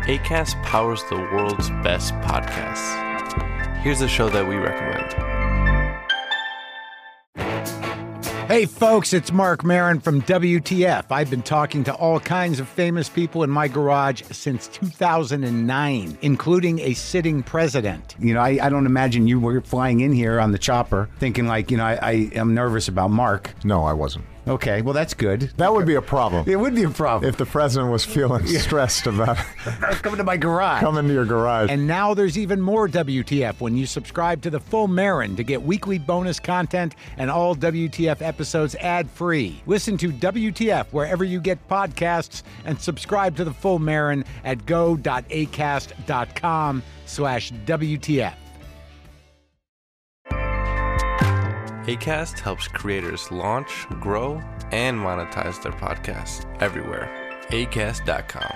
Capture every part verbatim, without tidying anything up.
Acast powers the world's best podcasts. Here's a show that we recommend. Hey folks, it's Mark Maron from W T F. I've been talking to all kinds of famous people in my garage since two thousand nine, including a sitting president. You know, I, I don't imagine you were flying in here on the chopper thinking like, you know, I, I am nervous about Mark. No, I wasn't. Okay, well, that's good. That would be a problem. It would be a problem. If the president was feeling Yeah. stressed about coming to my garage. coming to your garage. And now there's even more W T F when you subscribe to the full Marin to get weekly bonus content and all W T F episodes ad-free. Listen to W T F wherever you get podcasts and subscribe to the full Marin at go.acast.com slash WTF. Acast helps creators launch, grow, and monetize their podcasts everywhere. acast dot com.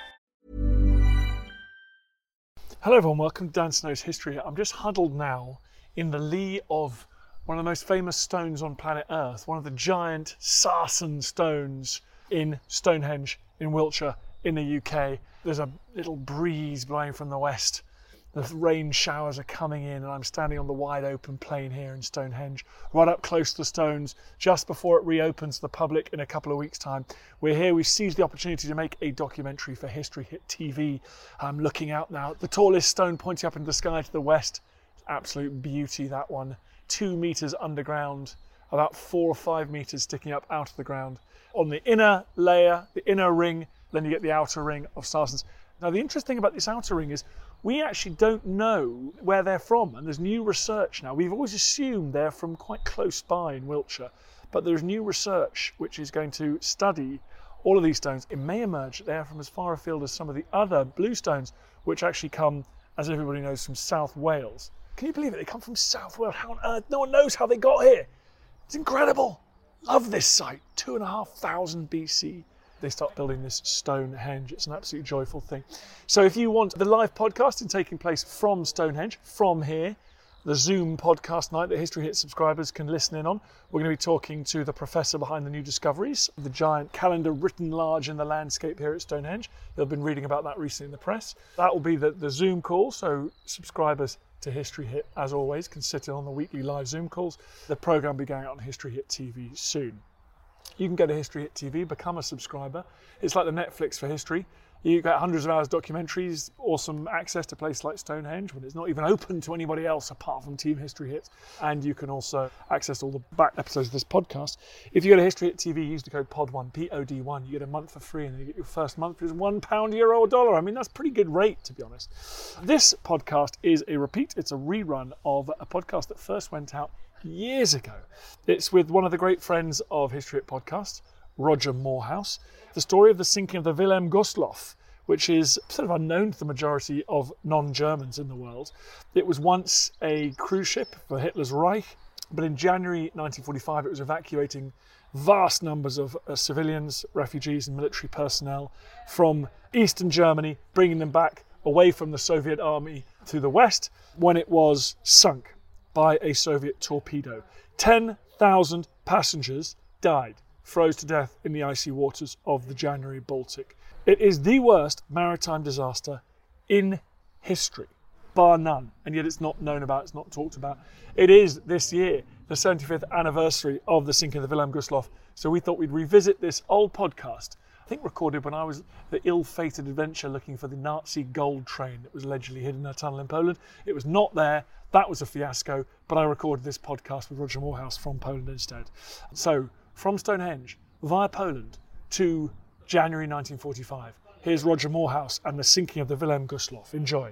Hello everyone, welcome to Dan Snow's History. I'm just huddled now in the lee of one of the most famous stones on planet Earth, one of the giant sarsen stones in Stonehenge in Wiltshire in the U K. There's a little breeze blowing from the west. The rain showers are coming in and I'm standing on the wide open plain here in Stonehenge, right up close to the stones, just before it reopens to the public in a couple of weeks' time. We're here, we've seized the opportunity to make a documentary for History Hit T V. I'm looking out now, the tallest stone pointing up into the sky to the west. Absolute beauty, that one. Two metres underground, about four or five metres sticking up out of the ground. On the inner layer, the inner ring, then you get the outer ring of sarsens. Now the interesting thing about this outer ring is we actually don't know where they're from, and there's new research now. We've always assumed they're from quite close by in Wiltshire, but there's new research which is going to study all of these stones. It may emerge that they're from as far afield as some of the other blue stones, which actually come, as everybody knows, from South Wales. Can you believe it? They come from South Wales. How on earth? No one knows how they got here. It's incredible. Love this site. Two and a half thousand B C. They start building this Stonehenge. It's an absolutely joyful thing. So if you want the live podcasting taking place from Stonehenge, from here, the Zoom podcast night that History Hit subscribers can listen in on, we're going to be talking to the professor behind the new discoveries, the giant calendar written large in the landscape here at Stonehenge. You've been reading about that recently in the press. That will be the, the Zoom call, so subscribers to History Hit, as always, can sit in on the weekly live Zoom calls. The programme will be going out on History Hit T V soon. You can go to History Hit T V, become a subscriber. It's like the Netflix for history. You get hundreds of hours of documentaries, awesome access to places like Stonehenge when it's not even open to anybody else apart from Team History Hit. And you can also access all the back episodes of this podcast. If you go to History Hit T V, use the code P O D one, P O D one, you get a month for free, and then you get your first month for just one pound, euro, or dollar. I mean, that's a pretty good rate, to be honest. This podcast is a repeat. It's a rerun of a podcast that first went out years ago. It's with one of the great friends of History Hit Podcast, Roger Moorhouse. The story of the sinking of the Wilhelm Gustloff, which is sort of unknown to the majority of non-Germans in the world. It was once a cruise ship for Hitler's Reich, but in January nineteen forty-five it was evacuating vast numbers of uh, civilians, refugees and military personnel from Eastern Germany, bringing them back away from the Soviet army to the west when it was sunk by a Soviet torpedo. ten thousand passengers died, froze to death in the icy waters of the January Baltic. It is the worst maritime disaster in history, bar none, and yet it's not known about, it's not talked about. It is this year the seventy-fifth anniversary of the sinking of the Wilhelm Gustloff, so we thought we'd revisit this old podcast, I think recorded when I was the ill-fated adventure looking for the Nazi gold train that was allegedly hidden in a tunnel in Poland. It was not there. That was a fiasco, but I recorded this podcast with Roger Moorhouse from Poland instead. So, from Stonehenge, via Poland, to January nineteen forty-five. Here's Roger Moorhouse and the sinking of the Wilhelm Gustloff. Enjoy.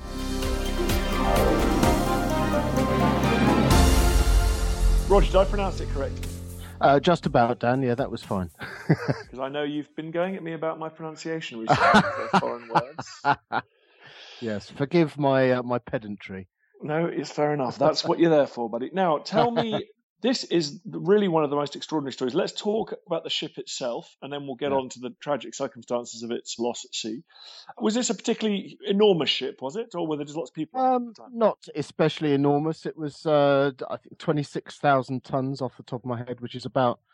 Roger, did I pronounce it correctly? Uh, just about, Dan. Yeah, that was fine. Because I know you've been going at me about my pronunciation recently for foreign words. Yes, forgive my uh, my pedantry. No, it's fair enough. That's what you're there for, buddy. Now, tell me, this is really one of the most extraordinary stories. Let's talk about the ship itself, and then we'll get Yeah. on to the tragic circumstances of its loss at sea. Was this a particularly enormous ship, was it? Or were there just lots of people? Um, not especially enormous. It was, uh, I think, twenty-six thousand tons off the top of my head, which is about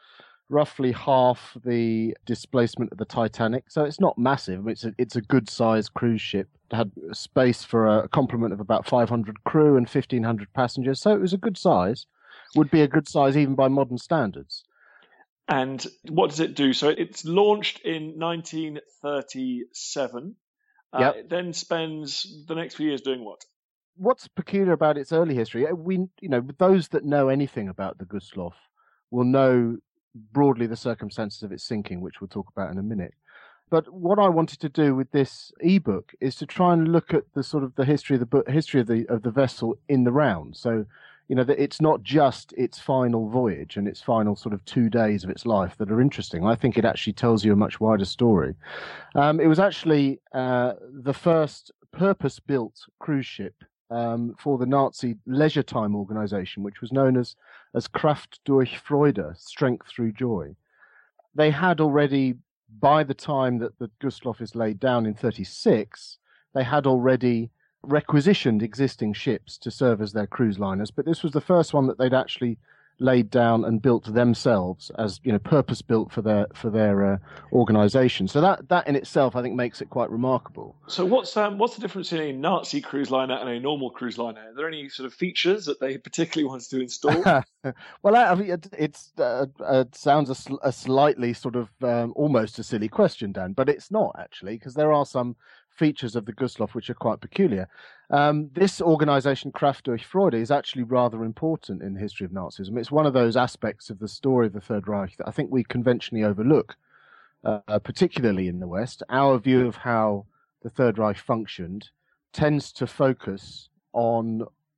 roughly half the displacement of the Titanic. So it's not massive. It's a, it's a good-sized cruise ship. It had space for a complement of about five hundred crew and fifteen hundred passengers. So it was a good size. Would be a good size even by modern standards. And what does it do? So it's launched in nineteen thirty-seven. Uh, Yep. It then spends the next few years doing what? What's peculiar about its early history, we, you know, those that know anything about the Gustloff will know broadly the circumstances of its sinking, which we'll talk about in a minute. But what I wanted to do with this ebook is to try and look at the sort of the history of the book, history of the of the vessel in the round. So, you know, that it's not just its final voyage and its final sort of two days of its life that are interesting. I think it actually tells you a much wider story. Um, it was actually uh, the first purpose-built cruise ship um, for the Nazi leisure time organization, which was known as, as Kraft durch Freude, Strength Through Joy. They had already, by the time that the Gustloff is laid down in thirty-six, they had already requisitioned existing ships to serve as their cruise liners, but this was the first one that they'd actually laid down and built themselves as, you know, purpose built for their for their uh, organization. So that that in itself, I think, makes it quite remarkable. So what's um, what's the difference in a Nazi cruise liner and a normal cruise liner? Are there any sort of features that they particularly wanted to install? Well, I mean, it, it's uh, it sounds a, sl- a slightly sort of um, almost a silly question, Dan, but it's not actually, because there are some features of the Gustloff which are quite peculiar. Um, this organization, Kraft durch Freude, is actually rather important in the history of Nazism. It's one of those aspects of the story of the Third Reich that I think we conventionally overlook, uh, particularly in the West. Our view of how the Third Reich functioned tends to focus on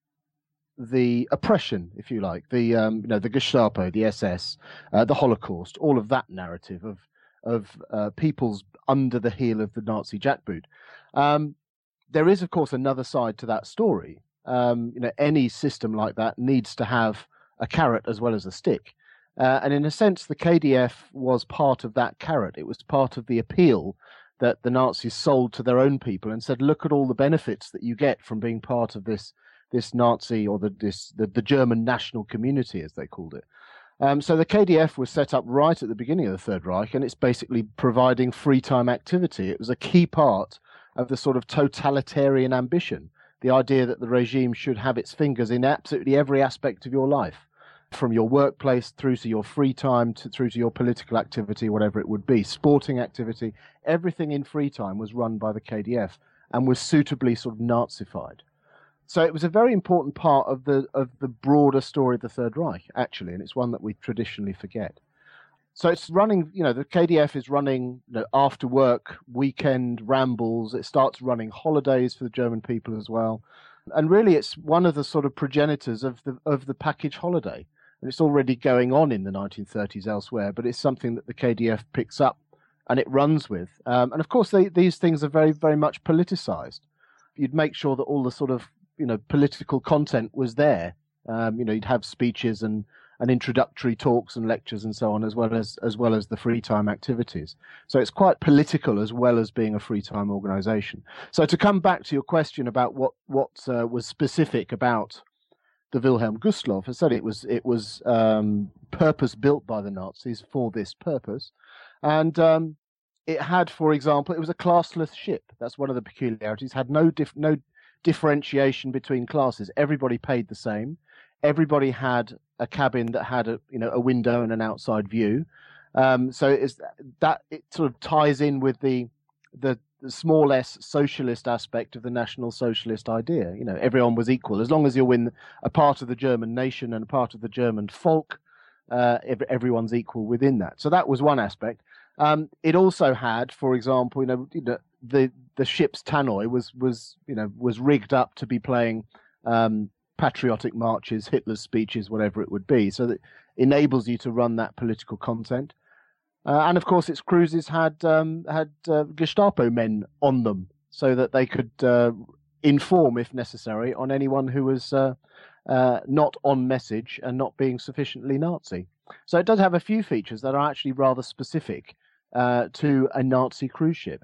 the oppression, if you like, the um, you know, the Gestapo, the S S, uh, the Holocaust, all of that narrative of of uh, peoples under the heel of the Nazi jackboot. Um, there is, of course, another side to that story. Um, you know, any system like that needs to have a carrot as well as a stick. Uh, and in a sense, the K D F was part of that carrot. It was part of the appeal that the Nazis sold to their own people and said, look at all the benefits that you get from being part of this this Nazi or the this the, the German national community, as they called it. Um, so the K D F was set up right at the beginning of the Third Reich, and it's basically providing free time activity. It was a key part of the sort of totalitarian ambition, the idea that the regime should have its fingers in absolutely every aspect of your life, from your workplace through to your free time, to, through to your political activity, whatever it would be, sporting activity. Everything in free time was run by the K D F and was suitably sort of Nazified. So it was a very important part of the of the broader story of the Third Reich, actually, and it's one that we traditionally forget. So it's running, you know, the K D F is running, you know, after work, weekend rambles. It starts running holidays for the German people as well. And really it's one of the sort of progenitors of the of the package holiday. And it's already going on in the nineteen thirties elsewhere, but it's something that the K D F picks up and it runs with. Um, and of course, they, these things are very, very much politicized. You'd make sure that all the sort of, you know, political content was there. Um, you know, you'd have speeches and, and introductory talks and lectures and so on, as well as as well as the free time activities. So it's quite political as well as being a free time organization. So to come back to your question about what what uh, was specific about the Wilhelm Gustloff, I said it was it was um, purpose built by the Nazis for this purpose, and um, it had, for example, it was a classless ship. That's one of the peculiarities. Had no diff- no differentiation between classes. Everybody paid the same. Everybody had a cabin that had a you know a window and an outside view. Um, so it's that it sort of ties in with the, the the small s socialist aspect of the National Socialist idea. You know, everyone was equal as long as you're in a part of the German nation and a part of the German folk. Uh, every, everyone's equal within that. So that was one aspect. Um, it also had, for example, you know, you know the the ship's tannoy was was you know was rigged up to be playing um, patriotic marches, Hitler's speeches, whatever it would be. So that enables you to run that political content. Uh, and of course, its cruises had um, had uh, Gestapo men on them, so that they could uh, inform, if necessary, on anyone who was uh, uh, not on message and not being sufficiently Nazi. So it does have a few features that are actually rather specific uh, to a Nazi cruise ship.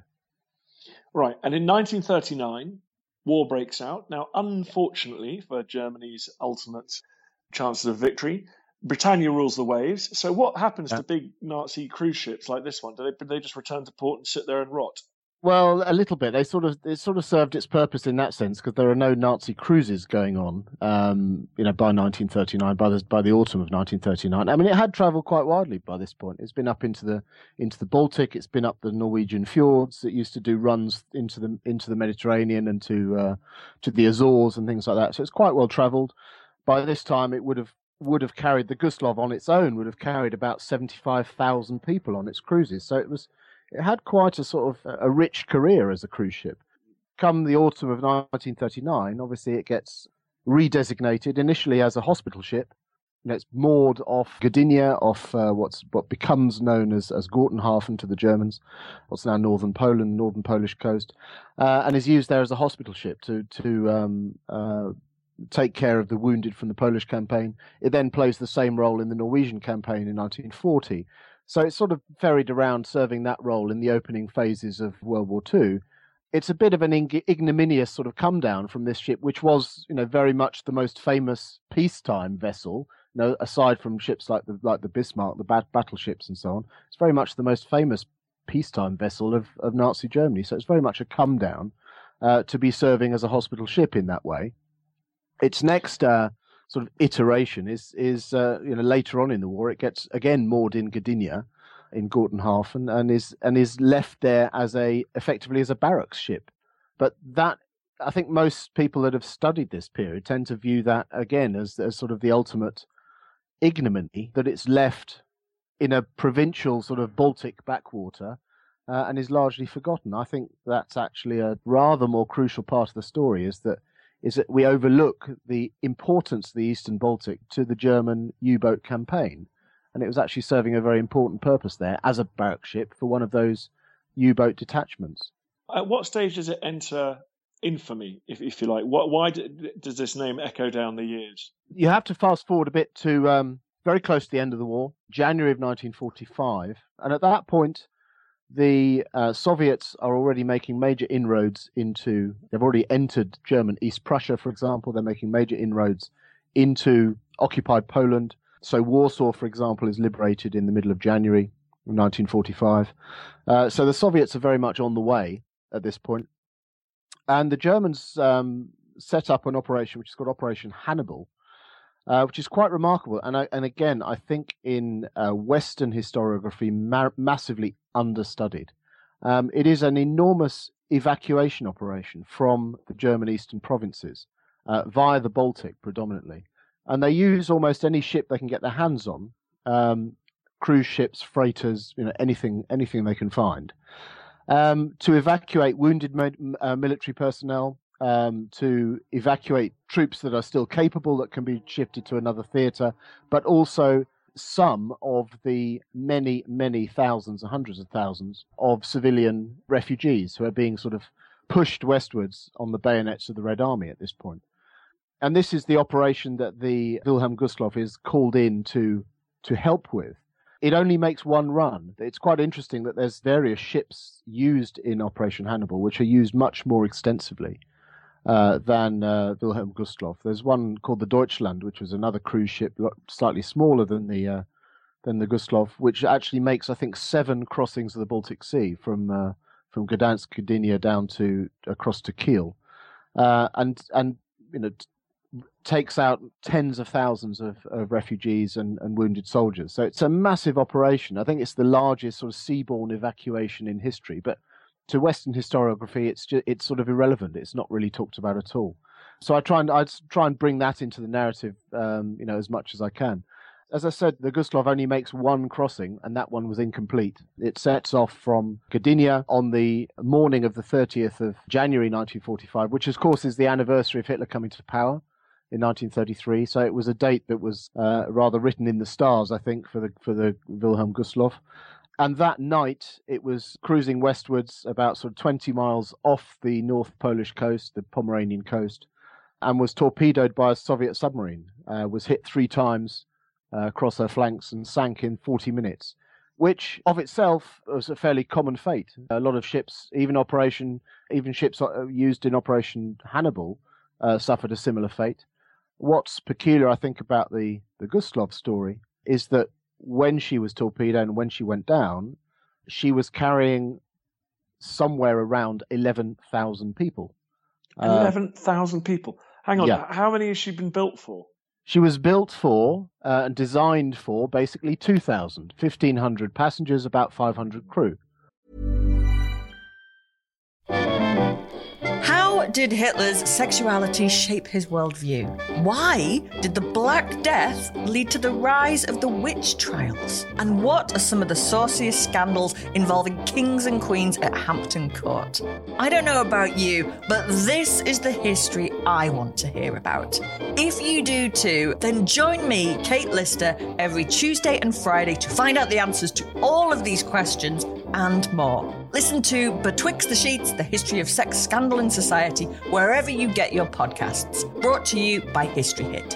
Right, and in nineteen thirty-nine, war breaks out. Now, unfortunately for Germany's ultimate chances of victory, Britannia rules the waves. So what happens Yeah. to big Nazi cruise ships like this one? Do they, do they just return to port and sit there and rot? Well, a little bit. They sort of it sort of served its purpose in that sense because there are no Nazi cruises going on. Um, you know, by nineteen thirty-nine, by the by the autumn of nineteen thirty-nine. I mean, it had travelled quite widely by this point. It's been up into the into the Baltic. It's been up the Norwegian fjords. It used to do runs into the into the Mediterranean and to uh, to the Azores and things like that. So it's quite well travelled. By this time, it would have would have carried the Gustloff on its own. Would have carried about seventy-five thousand people on its cruises. So it was. It had quite a sort of a rich career as a cruise ship. Come the autumn of nineteen thirty-nine, obviously it gets redesignated initially as a hospital ship. You know, it's moored off Gdynia, off uh, what's what becomes known as as Gortenhafen to the Germans, what's now northern Poland, northern Polish coast, uh, and is used there as a hospital ship to to um, uh, take care of the wounded from the Polish campaign. It then plays the same role in the Norwegian campaign in nineteen forty. So it's sort of ferried around serving that role in the opening phases of World War Two. It's a bit of an ignominious sort of come down from this ship, which was, you know, very much the most famous peacetime vessel. You know, aside from ships like the like the Bismarck, the bat- battleships and so on, it's very much the most famous peacetime vessel of, of Nazi Germany. So it's very much a come down uh, to be serving as a hospital ship in that way. Its next uh, sort of iteration is is uh, you know later on in the war. It gets again moored in Gdynia, in Gortenhafen, and is and is left there as a effectively as a barracks ship. But that I think most people that have studied this period tend to view that again as as sort of the ultimate ignominy, that it's left in a provincial sort of Baltic backwater uh, and is largely forgotten. I think that's actually a rather more crucial part of the story, is that is that we overlook the importance of the Eastern Baltic to the German U-boat campaign. And it was actually serving a very important purpose there as a barrack ship for one of those U-boat detachments. At what stage does it enter infamy, if, if you like? What, why do, does this name echo down the years? You have to fast forward a bit to um, very close to the end of the war, January of nineteen forty-five. And at that point, the uh, Soviets are already making major inroads into, they've already entered German East Prussia, for example. They're making major inroads into occupied Poland. So Warsaw, for example, is liberated in the middle of January of nineteen forty-five. Uh, so the Soviets are very much on the way at this point. And the Germans um, set up an operation which is called Operation Hannibal, uh, which is quite remarkable. And, I, and again, I think in uh, Western historiography, ma- massively understudied. Um, it is an enormous evacuation operation from the German eastern provinces uh, via the Baltic predominantly. And they use almost any ship they can get their hands on, um, cruise ships, freighters, you know, anything, anything they can find, um, to evacuate wounded uh, military personnel, um, to evacuate troops that are still capable that can be shifted to another theatre, but also some of the many, many thousands, hundreds of thousands of civilian refugees who are being sort of pushed westwards on the bayonets of the Red Army at this point. And this is the operation that the Wilhelm Gustloff is called in to to help with. It only makes one run. It's quite interesting that there's various ships used in Operation Hannibal, which are used much more extensively uh, than uh, Wilhelm Gustloff. There's one called the Deutschland, which was another cruise ship, slightly smaller than the uh, than the Gustloff, which actually makes, I think, seven crossings of the Baltic Sea from uh, from Gdansk, Gdynia down to across to Kiel, uh, and and you know. T- takes out tens of thousands of, of refugees and, and wounded soldiers. So it's a massive operation. I think it's the largest sort of seaborne evacuation in history, but to Western historiography, it's just, it's sort of irrelevant. It's not really talked about at all. So I try and I try and bring that into the narrative, um, you know, as much as I can. As I said, the Gustloff only makes one crossing, and that one was incomplete. It sets off from Gdynia on the morning of the thirtieth of January nineteen forty-five, which of course is the anniversary of Hitler coming to power in nineteen thirty-three. So it was a date that was uh, rather written in the stars, I think, for the for the Wilhelm Gustloff. And that night, it was cruising westwards about sort of twenty miles off the North Polish coast, the Pomeranian coast, and was torpedoed by a Soviet submarine. Uh, was hit three times uh, across her flanks and sank in forty minutes, which of itself was a fairly common fate. A lot of ships, even operation, even ships used in Operation Hannibal, uh, suffered a similar fate. what's peculiar, I think, about the, the Gustloff story is that when she was torpedoed and when she went down, she was carrying somewhere around eleven thousand people. eleven thousand people. Hang on, yeah. How many has she been built for? She was built for uh, and designed for basically two thousand, fifteen hundred passengers, about five hundred crew. How did Hitler's sexuality shape his worldview? Why did the Black Death lead to the rise of the witch trials? And what are some of the sauciest scandals involving kings and queens at Hampton Court? I don't know about you, but this is the history I want to hear about. If you do too, then join me, Kate Lister, every Tuesday and Friday to find out the answers to all of these questions and more. Listen to Betwixt the Sheets, the history of sex scandal in society, wherever you get your podcasts. Brought to you by History Hit.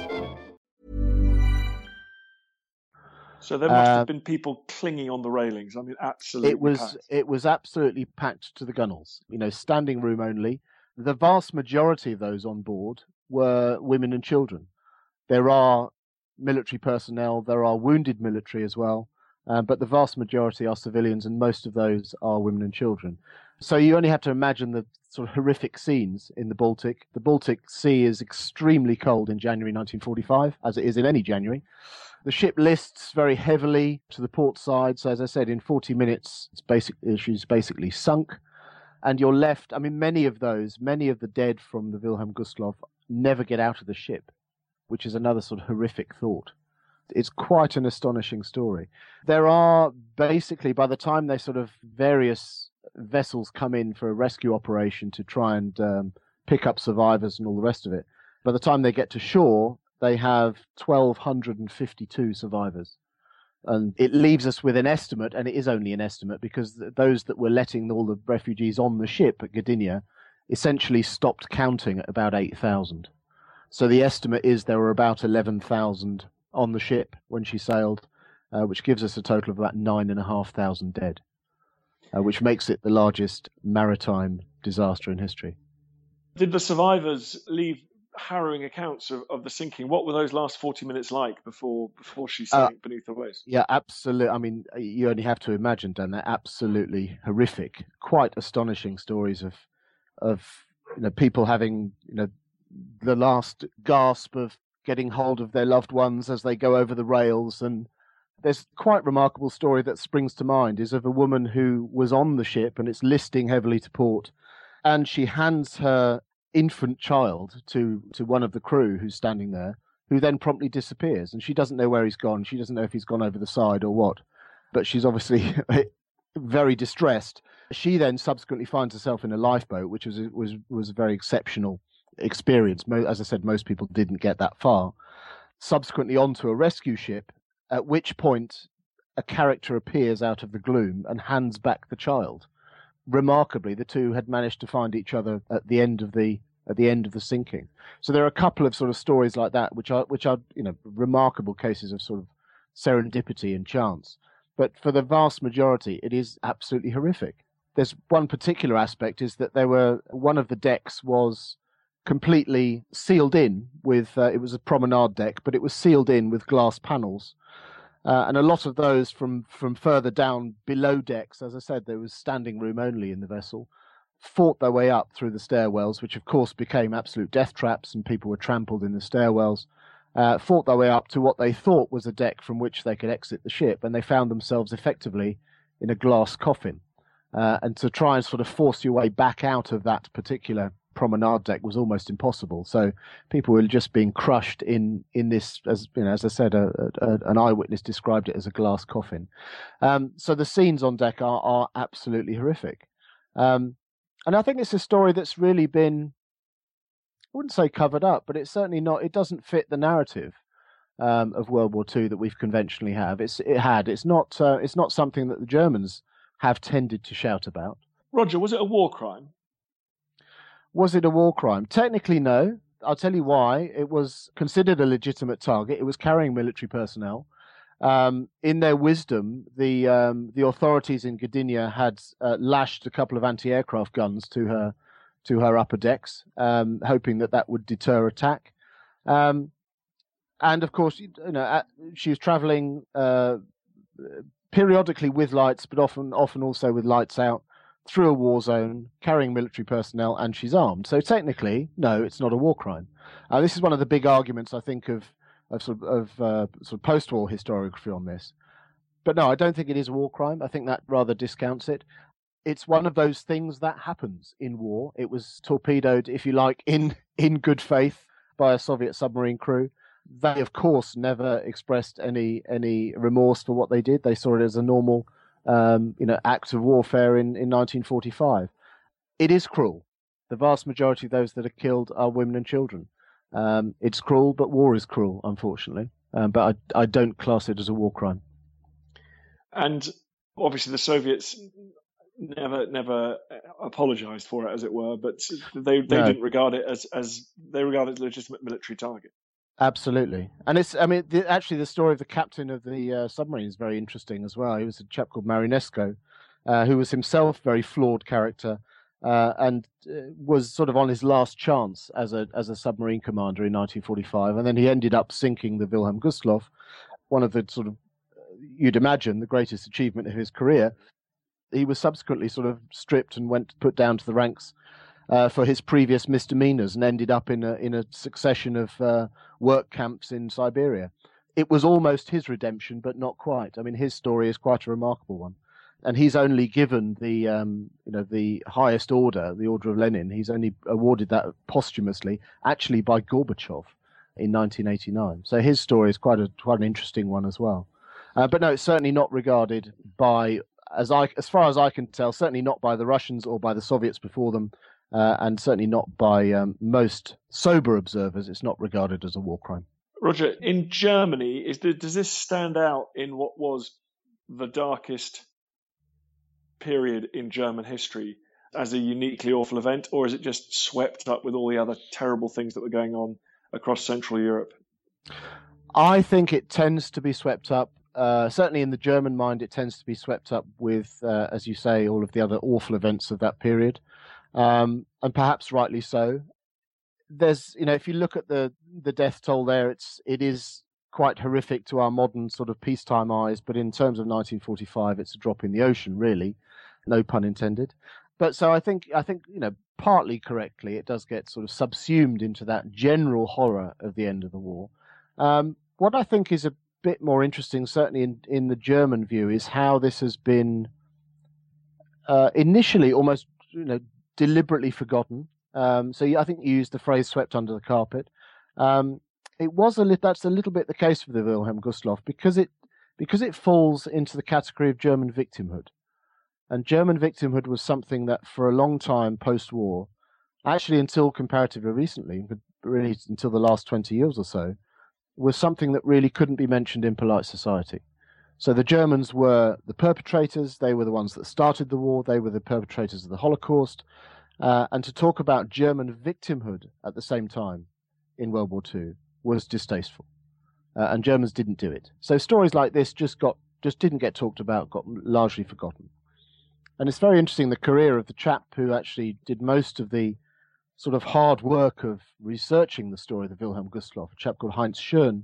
So there must Uh, have been people clinging on the railings. I mean, absolutely It was packed. it was absolutely packed to the gunnels. You know, standing room only. The vast majority of those on board were women and children. There are military personnel. There are wounded military as well. Um, but the vast majority are civilians, and most of those are women and children. So you only have to imagine the sort of horrific scenes in the Baltic. The Baltic Sea is extremely cold in January nineteen forty-five, as it is in any January. The ship lists very heavily to the port side. So as I said, in forty minutes, its basic issues basically sunk. And you're left, I mean, many of those, many of the dead from the Wilhelm Gustloff never get out of the ship, which is another sort of horrific thought. It's quite an astonishing story. There are basically, by the time they sort of various vessels come in for a rescue operation to try and um, pick up survivors and all the rest of it, by the time they get to shore, they have one thousand two hundred fifty-two survivors. And it leaves us with an estimate, and it is only an estimate, because th- those that were letting all the refugees on the ship at Gdynia essentially stopped counting at about eight thousand. So the estimate is there were about eleven thousand on the ship when she sailed, uh, which gives us a total of about nine and a half thousand dead, uh, which makes it the largest maritime disaster in history. Did the survivors leave harrowing accounts of, of the sinking? What were those last forty minutes like before before she sank uh, beneath the waves? Yeah, absolutely. I mean, you only have to imagine, Dan, they're absolutely horrific. Quite astonishing stories of of you know people having you know the last gasp of getting hold of their loved ones as they go over the rails. And there's quite a remarkable story that springs to mind is of a woman who was on the ship and it's listing heavily to port, and she hands her infant child to, to one of the crew who's standing there, who then promptly disappears, and she doesn't know where he's gone. She doesn't know if he's gone over the side or what, but she's obviously very distressed. She then subsequently finds herself in a lifeboat, which was was was a very exceptional experience. As I said, most people didn't get that far. Subsequently onto a rescue ship, at which point a character appears out of the gloom and hands back the child. Remarkably, the two had managed to find each other at the end of the at the end of the sinking. So there are a couple of sort of stories like that, which are which are you know remarkable cases of sort of serendipity and chance. But for the vast majority, it is absolutely horrific. There's one particular aspect is that there were one of the decks was completely sealed in with, uh, it was a promenade deck, but it was sealed in with glass panels. Uh, and a lot of those from, from further down below decks, as I said, there was standing room only in the vessel, fought their way up through the stairwells, which of course became absolute death traps and people were trampled in the stairwells, uh, fought their way up to what they thought was a deck from which they could exit the ship, and they found themselves effectively in a glass coffin. Uh, and to try and sort of force your way back out of that particular promenade deck was almost impossible. So people were just being crushed in in this, as you know, as I said, a, a, an eyewitness described it as a glass coffin. Um, so the scenes on deck are are absolutely horrific, um, and I think it's a story that's really been, I wouldn't say covered up, but it's certainly not. It doesn't fit the narrative um, of World War Two that we've conventionally have. It's it had. It's not. Uh, it's not something that the Germans have tended to shout about. Roger, was it a war crime? Was it a war crime? Technically, no. I'll tell you why. It was considered a legitimate target. It was carrying military personnel. Um, in their wisdom, the um, the authorities in Gdynia had uh, lashed a couple of anti-aircraft guns to her to her upper decks, um, hoping that that would deter attack. Um, and of course, you know, at, she was traveling uh, periodically with lights, but often, often also with lights out through a war zone, carrying military personnel, and she's armed. So technically, no, it's not a war crime. Uh, this is one of the big arguments, I think, of of sort of, of uh, sort of post-war historiography on this. But no, I don't think it is a war crime. I think that rather discounts it. It's one of those things that happens in war. It was torpedoed, if you like, in in good faith by a Soviet submarine crew. They, of course, never expressed any any remorse for what they did. They saw it as a normal, um, you know, act of warfare in, in nineteen forty-five. It is cruel. The vast majority of those that are killed are women and children. Um, it's cruel, but war is cruel, unfortunately. Um, but I, I don't class it as a war crime. And obviously, the Soviets never never apologized for it, as it were, but they they No. didn't regard it as as they regarded it as a legitimate military target. Absolutely, and it's. I mean, the, actually, the story of the captain of the uh, submarine is very interesting as well. He was a chap called Marinesko, uh, who was himself a very flawed character, uh, and uh, was sort of on his last chance as a as a submarine commander in nineteen forty-five, and then he ended up sinking the Wilhelm Gustloff, one of the sort of, you'd imagine, the greatest achievement of his career. He was subsequently sort of stripped and went put down to the ranks uh, for his previous misdemeanors, and ended up in a in a succession of uh, work camps in Siberia. It was almost his redemption, but not quite. I mean, his story is quite a remarkable one, and he's only given the um, you know the highest order, the Order of Lenin. He's only awarded that posthumously, actually by Gorbachev in nineteen eighty-nine. So his story is quite a quite an interesting one as well. Uh, but no, it's certainly not regarded by, as I as far as I can tell, certainly not by the Russians or by the Soviets before them. Uh, and certainly not by um, most sober observers. It's not regarded as a war crime. Roger, in Germany, is the, does this stand out in what was the darkest period in German history as a uniquely awful event, or is it just swept up with all the other terrible things that were going on across Central Europe? I think it tends to be swept up. Uh, certainly in the German mind, it tends to be swept up with, uh, as you say, all of the other awful events of that period. Um, and perhaps rightly so. There's, you know, if you look at the the death toll there, it's it is quite horrific to our modern sort of peacetime eyes. But in terms of nineteen forty-five, it's a drop in the ocean, really, no pun intended. But so I think I think you know, partly correctly, it does get sort of subsumed into that general horror of the end of the war. Um, what I think is a bit more interesting, certainly in in the German view, is how this has been uh, initially almost, you know, deliberately forgotten. Um, so I think you used the phrase "swept under the carpet." Um, it was a li- that's a little bit the case for the Wilhelm Gustloff because it because it falls into the category of German victimhood, and German victimhood was something that for a long time post-war, actually until comparatively recently, but really until the last twenty years or so, was something that really couldn't be mentioned in polite society. So the Germans were the perpetrators, they were the ones that started the war, they were the perpetrators of the Holocaust, uh, and to talk about German victimhood at the same time in World War Two was distasteful, uh, and Germans didn't do it. So stories like this just got just didn't get talked about, got largely forgotten. And it's very interesting, the career of the chap who actually did most of the sort of hard work of researching the story of the Wilhelm Gustloff, a chap called Heinz Schön.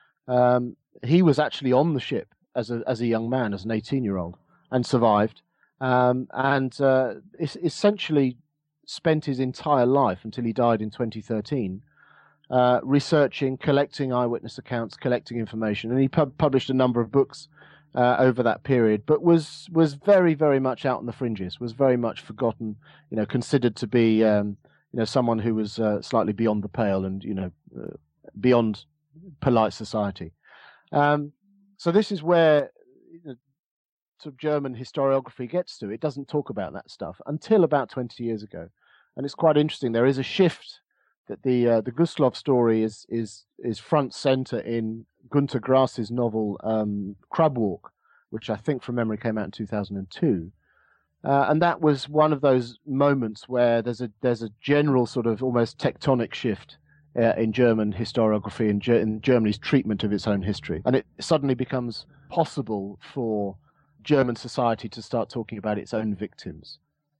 Um, he was actually on the ship as a as a young man, as an eighteen-year-old, and survived, um, and uh, es- essentially spent his entire life until he died in twenty thirteen uh, researching, collecting eyewitness accounts, collecting information, and he pub- published a number of books uh, over that period, but was was very, very much out on the fringes, was very much forgotten, you know, considered to be um, you know someone who was uh, slightly beyond the pale and you know uh, beyond polite society. Um, So this is where you know, sort of German historiography gets to. It doesn't talk about that stuff until about twenty years ago, and it's quite interesting. There is a shift that the uh, the Gustloff story is is is front center in Günter Grass's novel um, Crab Walk, which I think from memory came out in two thousand two, uh, and that was one of those moments where there's a there's a general sort of almost tectonic shift Uh, in German historiography and Ger- in Germany's treatment of its own history. And it suddenly becomes possible for German society to start talking about its own victims.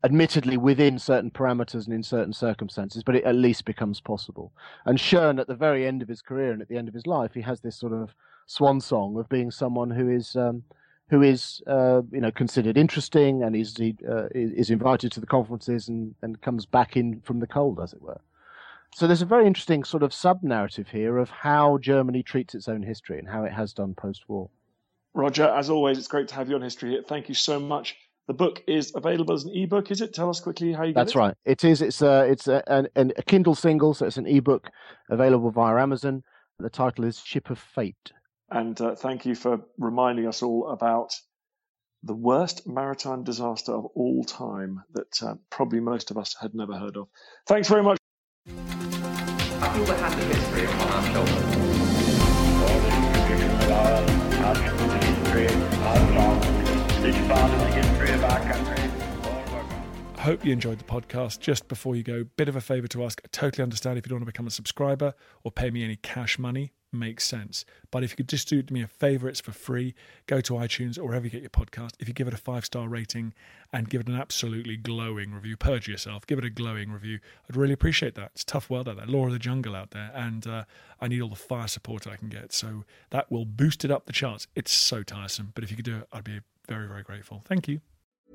admittedly within certain parameters and in certain circumstances, but it at least becomes possible. And Schoen, at the very end of his career and at the end of his life, he has this sort of swan song of being someone who is um, who is uh, you know considered interesting, and is he, uh, is invited to the conferences and, and comes back in from the cold, as it were. So there's a very interesting sort of sub-narrative here of how Germany treats its own history and how it has done post-war. Roger, as always, it's great to have you on History Hit. Thank you so much. The book is available as an ebook, is it? Tell us quickly how you get it. That's right. It is. It's a, it's a, an, an, a Kindle single, so it's an ebook available via Amazon. The title is Ship of Fate. And uh, thank you for reminding us all about the worst maritime disaster of all time that uh, probably most of us had never heard of. Thanks very much. I feel the happy history on our shoulders. All the traditions of our, our history, our songs, this part of the history of our country. I hope you enjoyed the podcast. Just before you go, bit of a favour to ask. I totally understand if you don't want to become a subscriber or pay me any cash money. Makes sense. But if you could just do me a favour, it's for free. Go to iTunes or wherever you get your podcast. If you give it a five-star rating and give it an absolutely glowing review, perjure yourself, give it a glowing review. I'd really appreciate that. It's a tough world out there, law of the jungle out there, and uh, I need all the fire support I can get. So that will boost it up the charts. It's so tiresome. But if you could do it, I'd be very, very grateful. Thank you.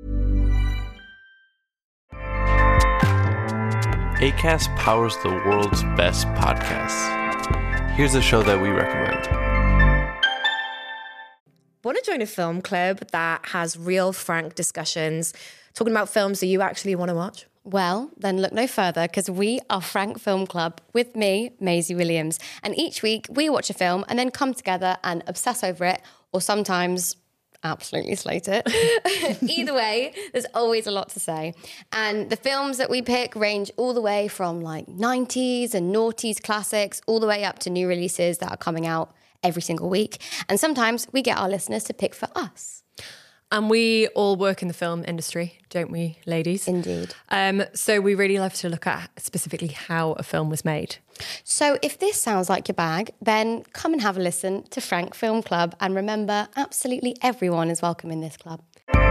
Acast powers the world's best podcasts. Here's a show that we recommend. Want to join a film club that has real, frank discussions, talking about films that you actually want to watch? Well, then look no further, because we are Frank Film Club with me, Maisie Williams. And each week we watch a film and then come together and obsess over it, or sometimes absolutely slate it. Either way, there's always a lot to say. And the films that we pick range all the way from like nineties and noughties classics all the way up to new releases that are coming out every single week. And sometimes we get our listeners to pick for us. And we all work in the film industry, don't we, ladies? Indeed. Um, so we really love to look at specifically how a film was made. So if this sounds like your bag, then come and have a listen to Frank Film Club. And remember, absolutely everyone is welcome in this club.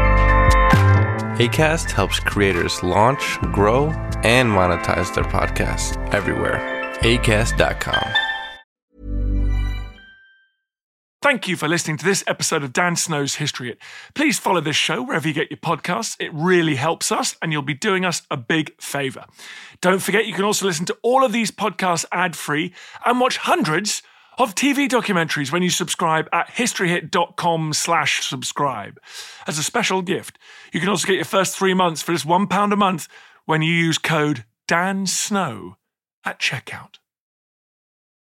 Acast helps creators launch, grow, and monetize their podcasts everywhere. acast dot com. Thank you for listening to this episode of Dan Snow's History Hit. Please follow this show wherever you get your podcasts. It really helps us, and you'll be doing us a big favour. Don't forget, you can also listen to all of these podcasts ad-free and watch hundreds of T V documentaries when you subscribe at historyhit.com slash subscribe. As a special gift, you can also get your first three months for just one pound a month when you use code DANSNOW at checkout.